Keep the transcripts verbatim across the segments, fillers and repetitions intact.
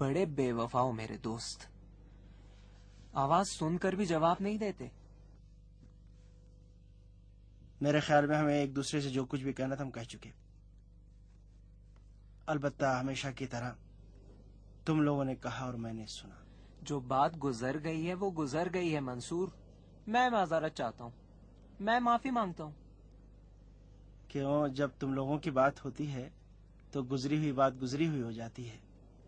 बड़े बेवफा हो मेरे दोस्त, आवाज सुनकर भी जवाब नहीं देते। मेरे ख्याल में हमें एक दूसरे से जो कुछ भी कहना था हम कह चुके। अलबत्ता हमेशा की तरह तुम लोगों ने कहा और मैंने सुना। जो बात गुजर गई है वो गुजर गई है मंसूर। मैं माजरत चाहता हूँ, मैं माफी मांगता हूँ। क्यों, जब तुम लोगों की बात होती है तो गुजरी हुई बात गुजरी हुई हो जाती है,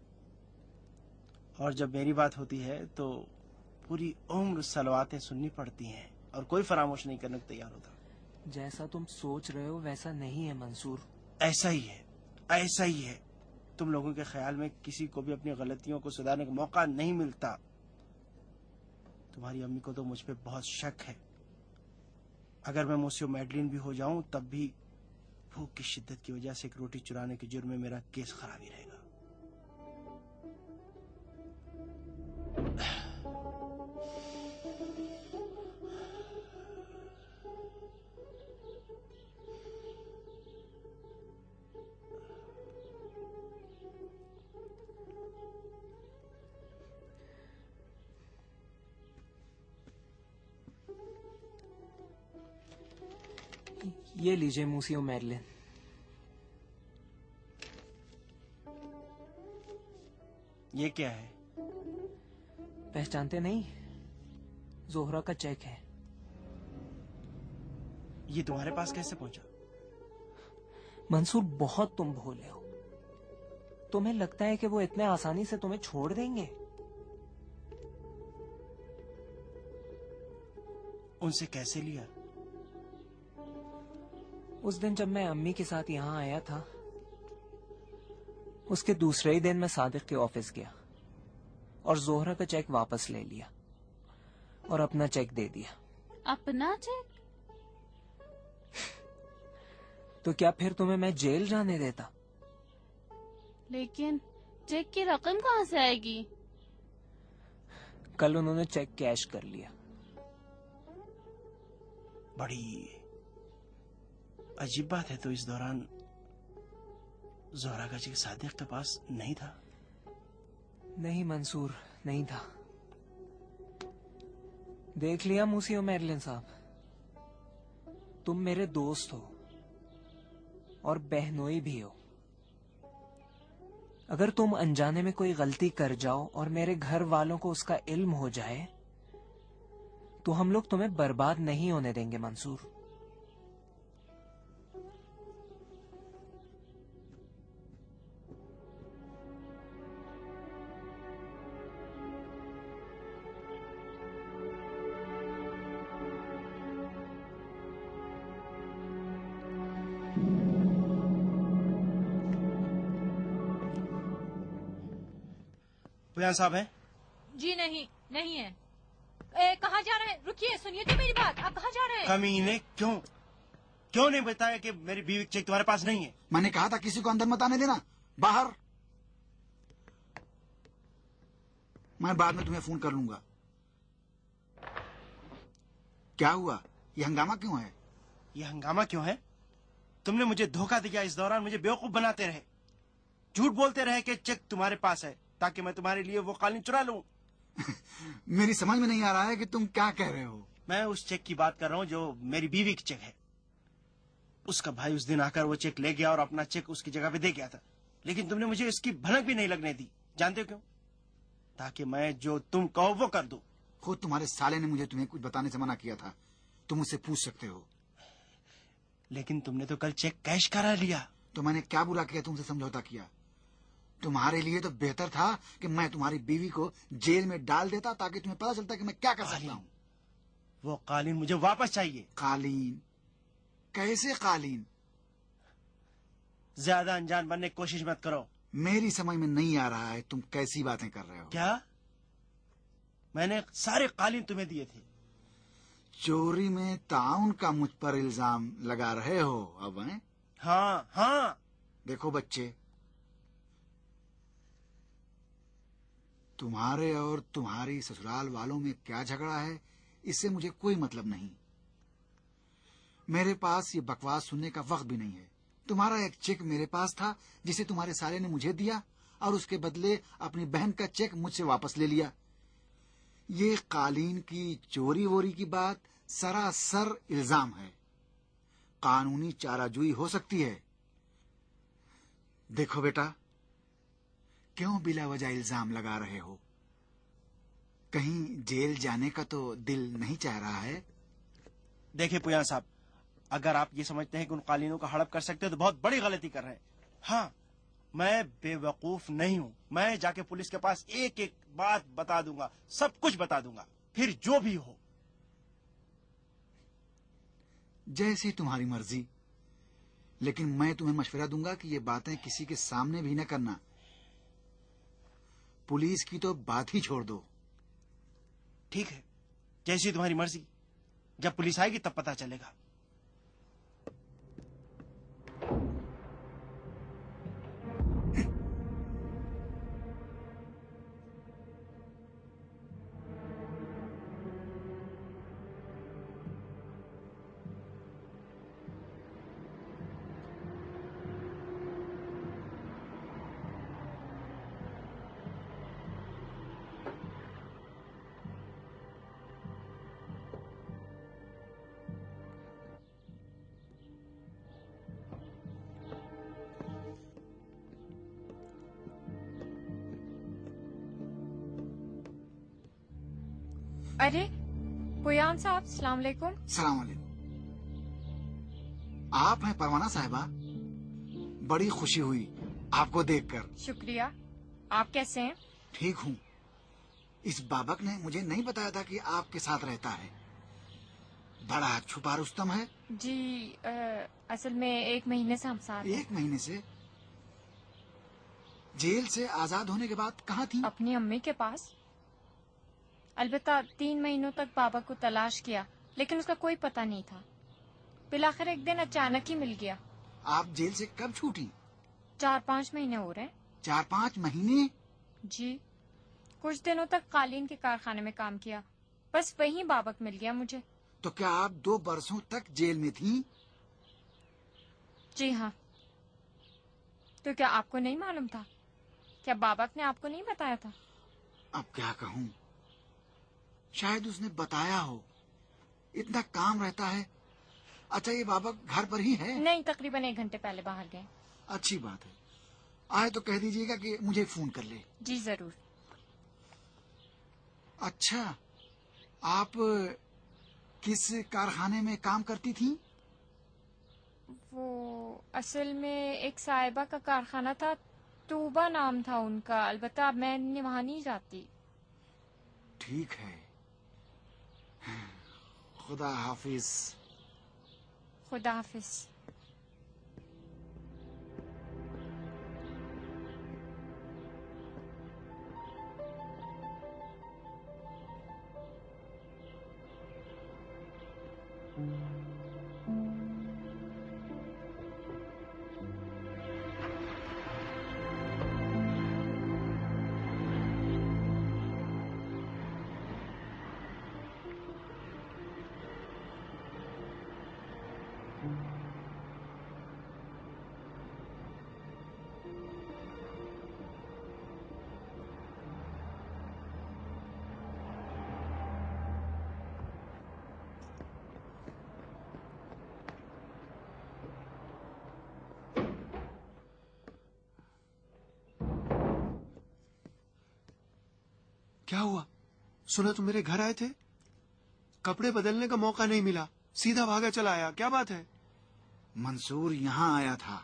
और जब मेरी बात होती है तो पूरी उम्र सलवातें सुननी पड़ती हैं और कोई फरामोश नहीं करने को तैयार होता। जैसा तुम सोच रहे हो वैसा नहीं है मंसूर। ऐसा ही है, ऐसा ही है। तुम लोगों के ख्याल में किसी को भी अपनी गलतियों को सुधारने का मौका नहीं मिलता। तुम्हारी अम्मी को तो मुझ पे बहुत शक है। अगर मैं मुझसे मैडलिन भी हो जाऊं तब भी भूख की शिद्दत की वजह से एक रोटी चुराने के जुर्म में मेरा केस खराब ही रहेगा। ये लीजिए मूसियो मैडलिन। ये क्या है? पहचानते नहीं? जोहरा का चेक है। ये तुम्हारे पास कैसे पहुंचा? मंसूर, बहुत तुम भोले हो। तुम्हें लगता है कि वो इतने आसानी से तुम्हें छोड़ देंगे? उनसे कैसे लिया? उस दिन जब मैं अम्मी के साथ यहां आया था, उसके दूसरे ही दिन मैं सादिक के ऑफिस गया और जोहरा का चेक वापस ले लिया और अपना चेक दे दिया। अपना चेक? तो क्या फिर तुम्हें मैं जेल जाने देता? लेकिन चेक की रकम कहाँ से आएगी? कल उन्होंने चेक कैश कर लिया। बड़ी अजीब बात है। तो इस दौरान जोहरा का चेक सादिक के पास नहीं था? नहीं मंसूर, नहीं था। देख लिया मूसियो मैडलिन साहब, तुम मेरे दोस्त हो और बहनोई भी हो। अगर तुम अनजाने में कोई गलती कर जाओ और मेरे घर वालों को उसका इल्म हो जाए तो हम लोग तुम्हें बर्बाद नहीं होने देंगे मंसूर। बयान साहब हैं? जी नहीं, नहीं है। ए, कहाँ जा रहे हैं? रुकिए, सुनिए तो मेरी बात। आप कहाँ जा रहे हैं? कमीने, क्यों क्यों नहीं बताया कि मेरी बीवी का चेक तुम्हारे पास नहीं है? मैंने कहा था किसी को अंदर मत आने देना। बाहर। मैं बाद में तुम्हें फोन कर लूंगा। क्या हुआ? ये हंगामा क्यों है? ये हंगामा क्यों है? तुमने मुझे धोखा दिया। इस दौरान मुझे बेवकूफ बनाते रहे, झूठ बोलते रहे कि चेक तुम्हारे पास है ताकि मैं तुम्हारे लिए वो कालीन चुरा लूं। मेरी समझ में नहीं आ रहा है कि तुम क्या कह रहे हो। मैं उस चेक की बात कर रहा हूँ जो मेरी बीवी की चेक है। उसका भाई उस दिन आकर वो चेक ले गया और अपना चेक उसकी जगह पे दे गया था, लेकिन तुमने मुझे इसकी भनक भी नहीं लगने दी। जानते हो क्यों? ताकि मैं जो तुम कहो वो कर दूं। खुद तुम्हारे साले ने मुझे तुम्हें कुछ बताने से मना किया था। तुम मुझसे पूछ सकते हो। लेकिन तुमने तो कल चेक कैश करा लिया। तो मैंने क्या बुरा किया? तुमसे समझौता किया। तुम्हारे लिए तो बेहतर था कि मैं तुम्हारी बीवी को जेल में डाल देता ताकि तुम्हें पता चलता कि मैं क्या कर सकता हूँ। वो कालीन मुझे वापस चाहिए। कालीन? कैसे कालीन? ज्यादा अनजान बनने की कोशिश मत करो। मेरी समझ में नहीं आ रहा है तुम कैसी बातें कर रहे हो। क्या? मैंने सारे कालीन तुम्हें दिए थे। चोरी में ताउन का मुझ पर इल्जाम लगा रहे हो अब हैं? हाँ हाँ। देखो बच्चे, तुम्हारे और तुम्हारी ससुराल वालों में क्या झगड़ा है इससे मुझे कोई मतलब नहीं। मेरे पास ये बकवास सुनने का वक्त भी नहीं है। तुम्हारा एक चेक मेरे पास था जिसे तुम्हारे साले ने मुझे दिया اور اس کے بدلے اپنی بہن کا چیک مجھ سے واپس لے لیا. یہ قالین کی چوری ووری کی بات سراسر الزام ہے. قانونی چارہ جوئی ہو سکتی ہے. دیکھو بیٹا، کیوں بلا وجہ الزام لگا رہے ہو؟ کہیں جیل جانے کا تو دل نہیں چاہ رہا ہے؟ دیکھیں پویان صاحب، اگر آپ یہ سمجھتے ہیں کہ ان قالینوں کا ہڑپ کر سکتے ہیں تو بہت بڑی غلطی کر رہے ہیں. ہاں، میں بے وقوف نہیں ہوں. میں جا کے پولیس کے پاس ایک ایک بات بتا دوں گا، سب کچھ بتا دوں گا، پھر جو بھی ہو. جیسی تمہاری مرضی، لیکن میں تمہیں مشورہ دوں گا کہ یہ باتیں کسی کے سامنے بھی نہ کرنا. پولیس کی تو بات ہی چھوڑ دو. ٹھیک ہے، جیسی تمہاری مرضی. جب پولیس آئے گی تب پتا چلے گا. ارے پویان صاحب، السلام علیکم. السلام علیکم. آپ ہیں پروانہ صاحبہ؟ بڑی خوشی ہوئی آپ کو دیکھ کر. شکریہ. آپ کیسے ہیں؟ ٹھیک ہوں. اس بابک نے مجھے نہیں بتایا تھا کہ آپ کے ساتھ رہتا ہے. بڑا چھپا رستم ہے. جی آ, اصل میں ایک مہینے سے ہم ساتھ ہیں. ایک مہینے سے؟ جیل سے آزاد ہونے کے بعد کہاں تھی؟ اپنی امی کے پاس. البتہ تین مہینوں تک بابا کو تلاش کیا لیکن اس کا کوئی پتہ نہیں تھا. بالآخر ایک دن اچانک ہی مل گیا. آپ جیل سے کب چھوٹی؟ چار پانچ مہینے ہو رہے ہیں. چار پانچ مہینے؟ جی. کچھ دنوں تک قالین کے کارخانے میں کام کیا، بس وہیں بابک مل گیا مجھے. تو کیا آپ دو برسوں تک جیل میں تھیں؟ جی ہاں. تو کیا آپ کو نہیں معلوم تھا؟ کیا بابک نے آپ کو نہیں بتایا تھا؟ اب کیا کہوں، شاید اس نے بتایا ہو. اتنا کام رہتا ہے. اچھا، یہ بابک گھر پر ہی ہے؟ نہیں، تقریباً ایک گھنٹے پہلے باہر گئے. اچھی بات ہے. آئے تو کہہ دیجیے گا کہ مجھے فون کر لے. جی ضرور. اچھا، آپ کس کارخانے میں کام کرتی تھی؟ وہ اصل میں ایک صاحبہ کا کارخانہ تھا، توبہ نام تھا ان کا. البتہ میں وہاں نہیں جاتی. ٹھیک ہے. خدا حافظ. خدا حافظ. کیا ہوا؟ سنا تم میرے گھر آئے تھے؟ کپڑے بدلنے کا موقع نہیں ملا، سیدھا بھاگا چلا آیا. کیا بات ہے؟ منصور یہاں آیا تھا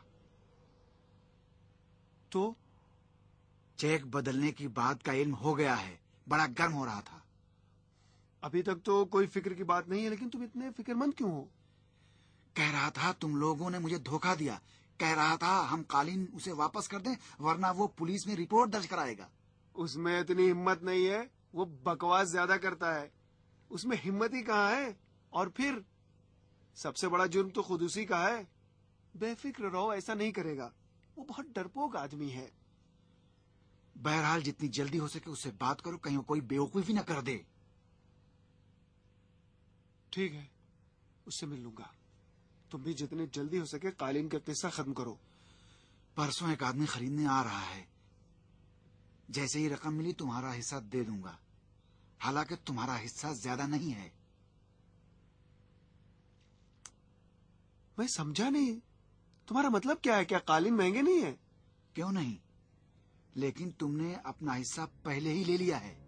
تو چیک بدلنے کی بات کا علم ہو گیا ہے. بڑا گرم ہو رہا تھا. ابھی تک تو کوئی فکر کی بات نہیں ہے، لیکن تم اتنے فکر مند کیوں ہو؟ کہہ رہا تھا تم لوگوں نے مجھے دھوکہ دیا. کہہ رہا تھا ہم قالین اسے واپس کر دیں ورنہ وہ پولیس میں رپورٹ درج کرائے گا. اس میں اتنی ہمت نہیں ہے. وہ بکواس زیادہ کرتا ہے. اس میں ہمت ہی کہاں ہے؟ اور پھر سب سے بڑا جرم تو خود اسی کا ہے. بے فکر رہو، ایسا نہیں کرے گا. وہ بہت ڈرپوک آدمی ہے. بہرحال جتنی جلدی ہو سکے اس سے بات کرو، کہیں وہ کوئی بیوقوفی نہ کر دے. ٹھیک ہے، اس سے مل لوں گا. تم بھی جتنی جلدی ہو سکے قالین کا قصہ ختم کرو. پرسوں ایک آدمی خریدنے آ رہا ہے. जैसे ही रकम मिली तुम्हारा हिस्सा दे दूंगा, हालांकि तुम्हारा हिस्सा ज्यादा नहीं है। मैं समझा नहीं, तुम्हारा मतलब क्या है? क्या कालीन महंगे नहीं है? क्यों नहीं, लेकिन तुमने अपना हिस्सा पहले ही ले लिया है।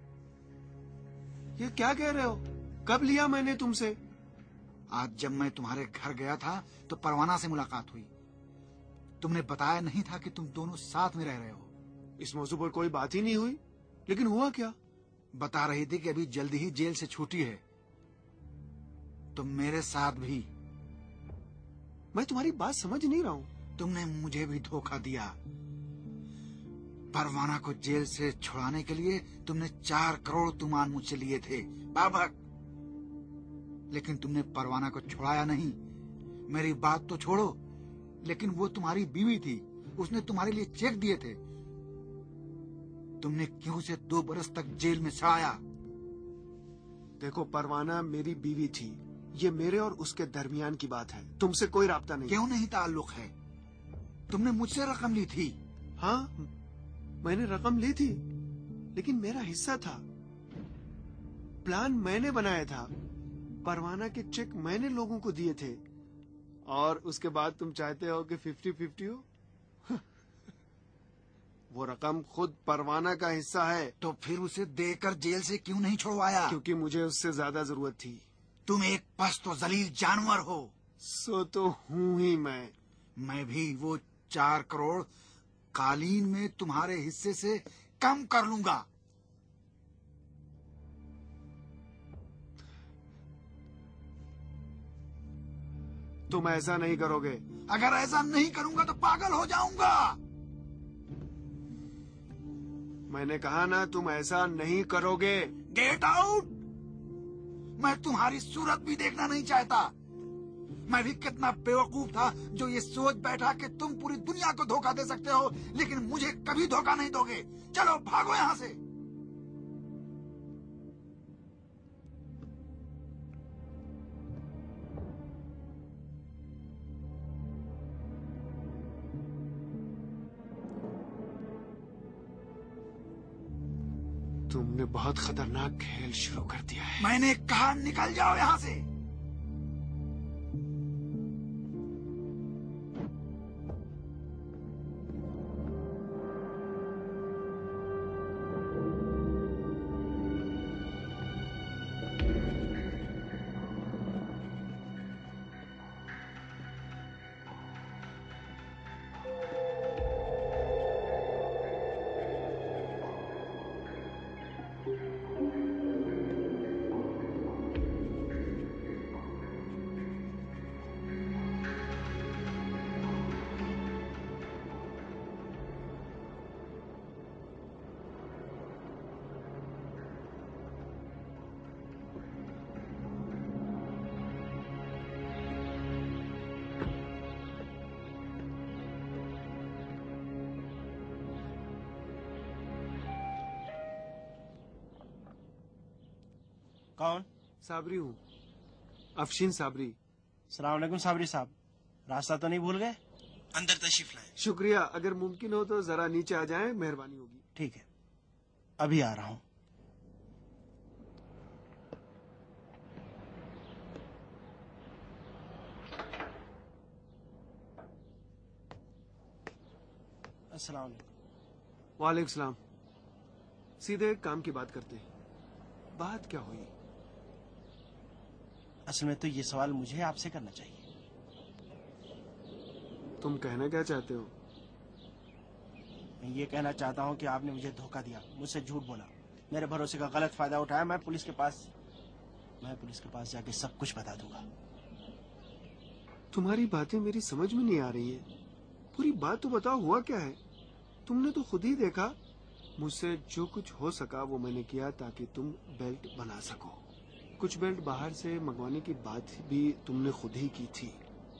ये क्या कह रहे हो? कब लिया मैंने तुमसे? आज जब मैं तुम्हारे घर गया था तो परवाना से मुलाकात हुई। तुमने बताया नहीं था कि तुम दोनों साथ में रह रहे हो। इस मौजू पर कोई बात ही नहीं हुई, लेकिन हुआ क्या? बता रही थी कि अभी जल्दी ही जेल से छुट्टी है। तुम मेरे साथ भी। मैं तुम्हारी बात समझ नहीं रहा हूँ। तुमने मुझे भी धोखा दिया। परवाना को जेल से छुड़ाने के लिए तुमने चार करोड़ तुमान मुझसे लिए थे बाबक, लेकिन तुमने परवाना को छुड़ाया नहीं। मेरी बात तो छोड़ो, लेकिन वो तुम्हारी बीवी थी, उसने तुम्हारे लिए चेक दिए थे। तुमने क्यों उसे दो बरस तक जेल में सड़ाया? देखो, परवाना मेरी बीवी थी, ये मेरे और उसके दरमियान की बात है, तुमसे कोई राब्ता नहीं। क्यों नहीं ताल्लुक है? तुमने मुझसे रकम ली थी। हाँ, मैंने रकम ली थी, लेकिन मेरा हिस्सा था। प्लान मैंने बनाया था, परवाना के चेक मैंने लोगों को दिए थे, और उसके बाद तुम चाहते हो कि फिफ्टी फिफ्टी हो? वो रकम खुद परवाना का हिस्सा है। तो फिर उसे देकर जेल से क्यों नहीं छुड़वाया? क्योंकि मुझे उससे ज्यादा जरूरत थी। तुम एक पस्त तो जलील जानवर हो। सो तो हूँ ही मैं। मैं भी वो चार करोड़ कालीन में तुम्हारे हिस्से से कम कर लूंगा। तुम ऐसा नहीं करोगे। अगर ऐसा नहीं करूंगा तो पागल हो जाऊंगा। मैंने कहा ना, तुम ऐसा नहीं करोगे। Get out. मैं तुम्हारी सूरत भी देखना नहीं चाहता। मैं भी कितना बेवकूफ था जो ये सोच बैठा कि तुम पूरी दुनिया को धोखा दे सकते हो, लेकिन मुझे कभी धोखा नहीं दोगे। चलो भागो यहाँ से। तुमने बहुत खतरनाक खेल शुरू कर दिया है। मैंने कहा निकल जाओ यहाँ से। कौन? साबरी हूँ, अफशीन साबरी। सलाम अलैकुम साबरी साहब, रास्ता तो नहीं भूल गए? अंदर तशरीफ लाए। शुक्रिया। अगर मुमकिन हो तो जरा नीचे आ जाएं, मेहरबानी होगी। ठीक है, अभी आ रहा हूँ। अस्सलाम वालेकुम। वालेकुम सलाम। सीधे काम की बात करते हैं। बात क्या हुई? असल में तो ये सवाल मुझे आपसे करना चाहिए। तुम कहना क्या चाहते हो? मैं ये कहना चाहता हूँ कि आपने मुझे धोखा दिया, मुझसे झूठ बोला, मेरे भरोसे का गलत फायदा उठाया। मैं पुलिस के पास मैं पुलिस के पास जाके सब कुछ बता दूंगा। तुम्हारी बातें मेरी समझ में नहीं आ रही है। पूरी बात तो बताओ, हुआ क्या है? तुमने तो खुद ही देखा। मुझसे जो कुछ हो सका वो मैंने किया ताकि तुम बेल्ट बना सको। कुछ बेल्ट बाहर से मंगवाने की बात भी तुमने खुद ही की थी।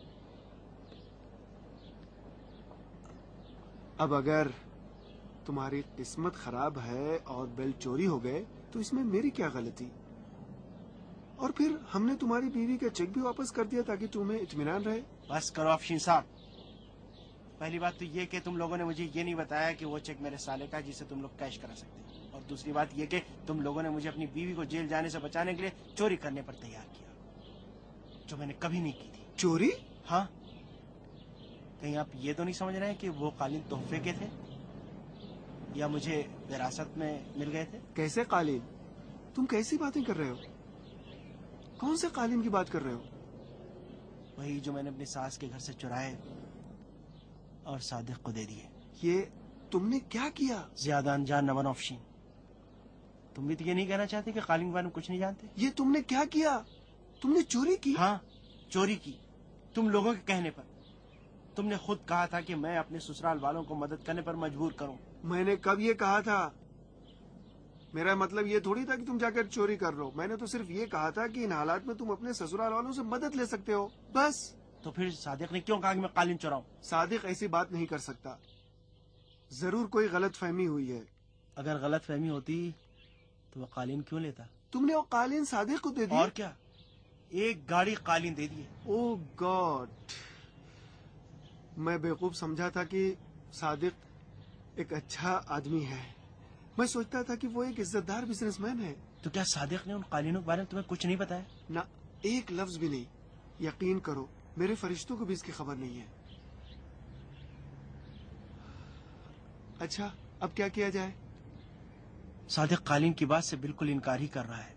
अब अगर तुम्हारी किस्मत खराब है और बेल्ट चोरी हो गए तो इसमें मेरी क्या गलती? और फिर हमने तुम्हारी बीवी का चेक भी वापस कर दिया ताकि तुम्हें इत्मीनान रहे। बस करो अफशीन साहब, پہلی بات تو یہ کہ تم لوگوں نے مجھے یہ نہیں بتایا کہ وہ چیک میرے سالے کا ہے جسے تم لوگ کیش کرا سکتے ہیں، اور دوسری بات یہ کہ تم لوگوں نے مجھے اپنی بیوی کو جیل جانے سے بچانے کے لیے چوری کرنے پر تیار کیا، جو میں نے کبھی نہیں کی تھی۔ چوری؟ ہاں، کہیں آپ یہ تو نہیں سمجھ رہے ہیں کہ وہ قالین تحفے کے تھے یا مجھے وراثت میں مل گئے تھے؟ کیسے قالین؟ تم کیسی باتیں کر رہے ہو؟ کون سے قالین کی بات کر رہے ہو؟ وہی جو میں نے اپنی ساس کے گھر سے چرائے اور صادق کو دے دیے۔ یہ تم نے کیا کیا؟ زیادہ انجان نمن آفشین، تم بھی تو یہ نہیں کہنا چاہتے کہ قالین کے بارے میں کچھ نہیں جانتے؟ یہ تم نے کیا کیا؟ تم نے چوری کی؟ ہاں، چوری کی، تم لوگوں کے کہنے پر۔ تم نے خود کہا تھا کہ میں اپنے سسرال والوں کو مدد کرنے پر مجبور کروں۔ میں نے کب یہ کہا تھا؟ میرا مطلب یہ تھوڑی تھا کہ تم جا کر چوری کر رہو، میں نے تو صرف یہ کہا تھا کہ ان حالات میں تم اپنے سسرال والوں سے مدد لے سکتے ہو، بس۔ تو پھر صادق نے کیوں کہا کہ میں قالین چوراؤں؟ صادق ایسی بات نہیں کر سکتا، ضرور کوئی غلط فہمی ہوئی ہے۔ اگر غلط فہمی ہوتی تو وہ قالین کیوں لیتا؟ تم نے وہ قالین صادق کو دے دی؟ اور کیا، ایک گاڑی قالین دے دیے۔ او گاڈ، میں بیوقوف سمجھا تھا کہ صادق ایک اچھا آدمی ہے، میں سوچتا تھا کہ وہ ایک عزت دار بزنس مین ہے۔ تو کیا صادق نے ان قالینوں کے بارے میں تمہیں کچھ نہیں بتایا؟ نہ ایک لفظ بھی نہیں، یقین کرو میرے فرشتوں کو بھی اس کی خبر نہیں ہے۔ اچھا اب کیا کیا جائے؟ صادق قالین کی بات سے بالکل انکار ہی کر رہا ہے،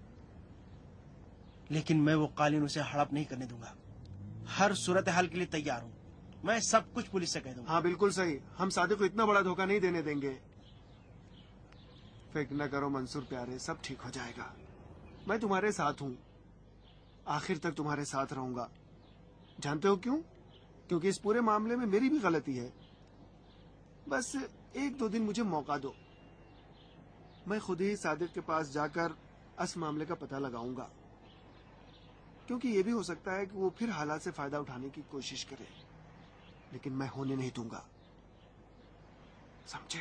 لیکن میں وہ قالین اسے ہڑپ نہیں کرنے دوں گا۔ ہر صورتحال کے لیے تیار ہوں، میں سب کچھ پولیس سے کہہ دوں گا۔ ہاں بالکل صحیح، ہم صادق کو اتنا بڑا دھوکہ نہیں دینے دیں گے۔ فکر نہ کرو منصور پیارے، سب ٹھیک ہو جائے گا، میں تمہارے ساتھ ہوں، آخر تک تمہارے ساتھ رہوں گا۔ جانتے ہو کیوں؟ کیونکہ اس پورے معاملے میں میری بھی غلطی ہے، بس ایک دو دن مجھے موقع دو، میں خود ہی صادق کے پاس جا کر اس معاملے کا پتہ لگاؤں گا، کیونکہ یہ بھی ہو سکتا ہے کہ وہ پھر حالات سے فائدہ اٹھانے کی کوشش کرے، لیکن میں ہونے نہیں دوں گا، سمجھے؟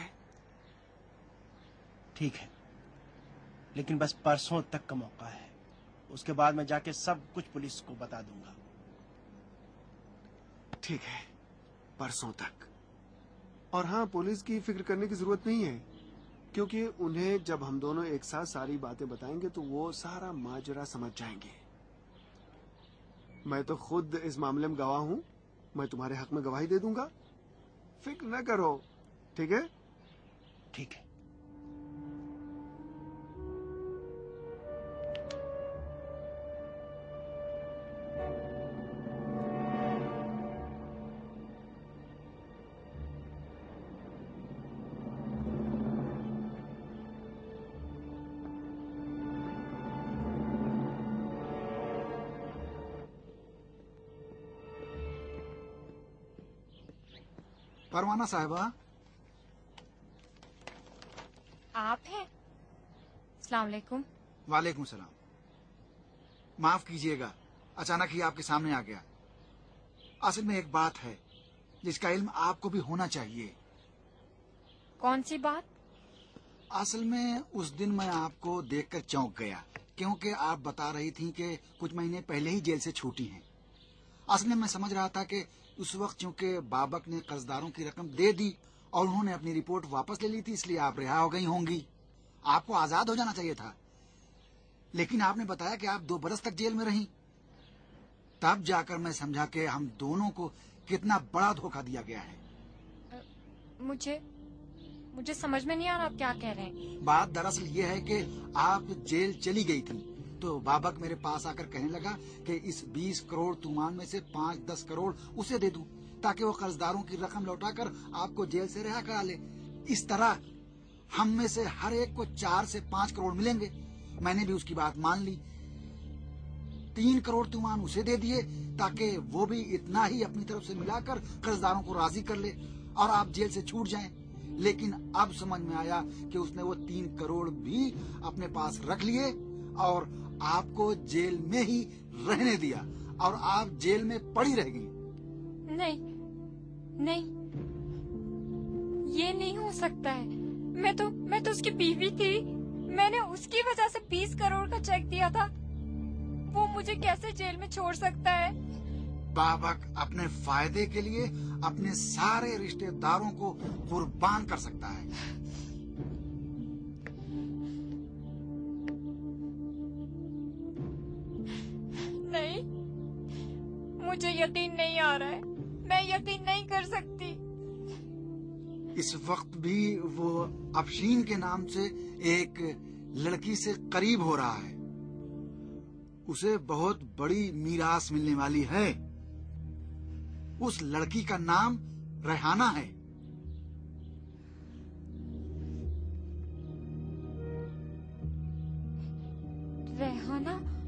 ٹھیک ہے، لیکن بس پرسوں تک کا موقع ہے، اس کے بعد میں جا کے سب کچھ پولیس کو بتا دوں گا۔ ٹھیک ہے، پرسوں تک۔ اور ہاں، پولیس کی فکر کرنے کی ضرورت نہیں ہے، کیونکہ انہیں جب ہم دونوں ایک ساتھ ساری باتیں بتائیں گے تو وہ سارا ماجرا سمجھ جائیں گے۔ میں تو خود اس معاملے میں گواہ ہوں، میں تمہارے حق میں گواہی دے دوں گا، فکر نہ کرو، ٹھیک ہے؟ ٹھیک ہے۔ پروانہ صاحبہ، آپ ہیں؟ السلام علیکم۔ وعلیکم السلام۔ معاف کیجیے گا، اچانک ہی آپ کے سامنے آ گیا۔ اصل میں ایک بات ہے جس کا علم آپ کو بھی ہونا چاہیے۔ کون سی بات؟ اصل میں اس دن میں آپ کو دیکھ کر چونک گیا، کیونکہ آپ بتا رہی تھیں کہ کچھ مہینے پہلے ہی جیل سے چھوٹی ہیں۔ اصل میں میں سمجھ رہا تھا کہ اس وقت چونکہ بابک نے قرضداروں کی رقم دے دی اور انہوں نے اپنی رپورٹ واپس لے لی تھی، اس لیے آپ رہا ہو گئی ہوں گی، آپ کو آزاد ہو جانا چاہیے تھا، لیکن آپ نے بتایا کہ آپ دو برس تک جیل میں رہیں۔ تب جا کر میں سمجھا کہ ہم دونوں کو کتنا بڑا دھوکہ دیا گیا ہے۔ مجھے مجھے سمجھ میں نہیں آ رہا آپ کیا کہہ رہے ہیں۔ بات دراصل یہ ہے کہ آپ جیل چلی گئی تھی تو بابک میرے پاس آ کر کہنے لگا کہ اس بیس کروڑ تومان میں سے پانچ دس کروڑ اسے دے دوں تاکہ وہ قرضداروں کی رقم لوٹا کر آپ کو جیل سے رہا کرا لے۔ اس طرح ہم میں سے ہر ایک کو چار سے پانچ کروڑ ملیں گے۔ میں نے بھی اس کی بات مان لی، تین کروڑ تومان اسے دے دیے تاکہ وہ بھی اتنا ہی اپنی طرف سے ملا کر قرضداروں کو راضی کر لے اور آپ جیل سے چھوٹ جائیں۔ لیکن اب سمجھ میں آیا کہ اس نے وہ تین کروڑ بھی اپنے پاس رکھ لیے اور آپ کو جیل میں ہی رہنے دیا اور آپ جیل میں پڑی رہ گئی۔ نہیں نہیں، یہ نہیں ہو سکتا ہے، میں تو میں تو اس کی بیوی تھی، میں نے اس کی وجہ سے بیس کروڑ کا چیک دیا تھا، وہ مجھے کیسے جیل میں چھوڑ سکتا ہے؟ बाबक अपने फायदे के लिए अपने सारे रिश्तेदारों को कुर्बान कर सकता है। नहीं, मुझे यकीन नहीं आ रहा है, मैं यकीन नहीं कर सकती। इस वक्त भी वो अफशीन के नाम से एक लड़की से करीब हो रहा है। उसे बहुत बड़ी मीरास मिलने वाली है। उस लड़की का नाम रेहाना है। रेहाना?